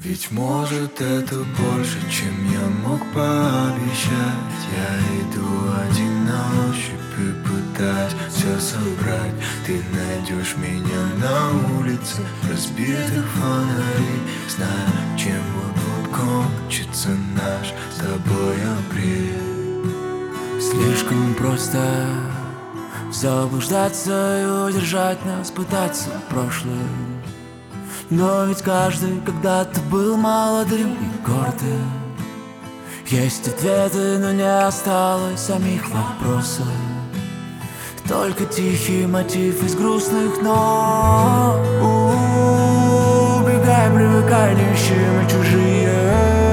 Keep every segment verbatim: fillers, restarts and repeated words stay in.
Ведь может это больше, чем я мог пообещать. Я иду один на ощупь и пытаюсь все собрать. Ты найдешь меня на улице разбитых фонарей, зная, чем вот-вот кончится наш с тобой апрель. Слишком просто заблуждаться и удержать нас, пытаться прошлое. Но ведь каждый когда-то был молодым и гордым. Есть ответы, но не осталось самих вопросов. Только тихий мотив из грустных нот. Убегай, привыкай, не ищи мы чужие.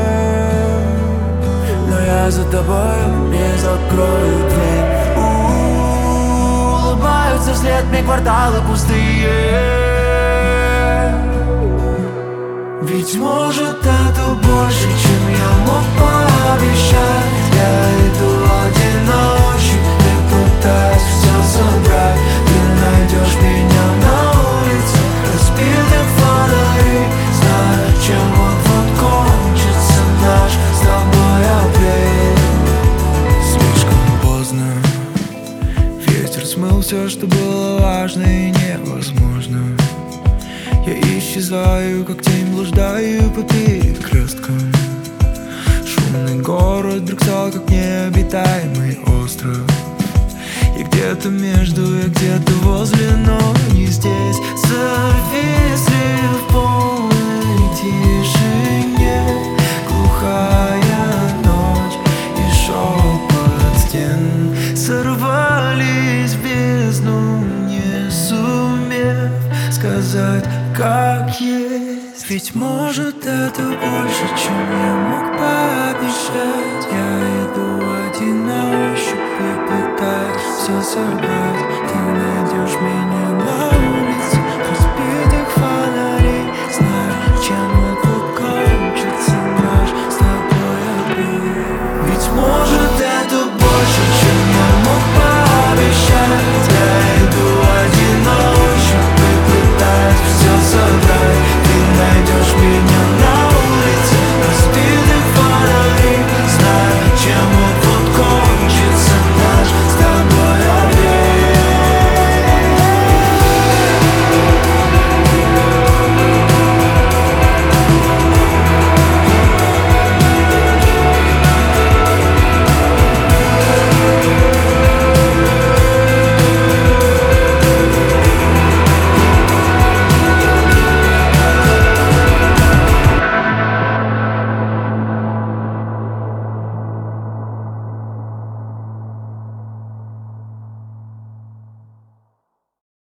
Но я за тобой не закрою дверь. Улыбаются вслед мне кварталы пустые. Ведь может это больше, чем я мог пообещать. Я иду один на ощупь и пытаюсь все собрать. Ты найдешь меня на улице разбитых фонарей, зная, чем вот-вот кончится наш с тобой апрель. Слишком поздно, ветер смыл все, что было важно и невозможно. Я исчезаю, как тень, блуждаю по перекресткам. Шумный город вдруг стал, как необитаемый остров. Я где-то между, я где-то возле, но не здесь. Зависли в полной тишине, глухая ночь и шепот стен сорвались в бездну, не сумев сказать, как есть. Ведь может это больше, чем я мог пообещать. Я иду один на ощупь и пытаюсь все собрать. Ты найдешь меня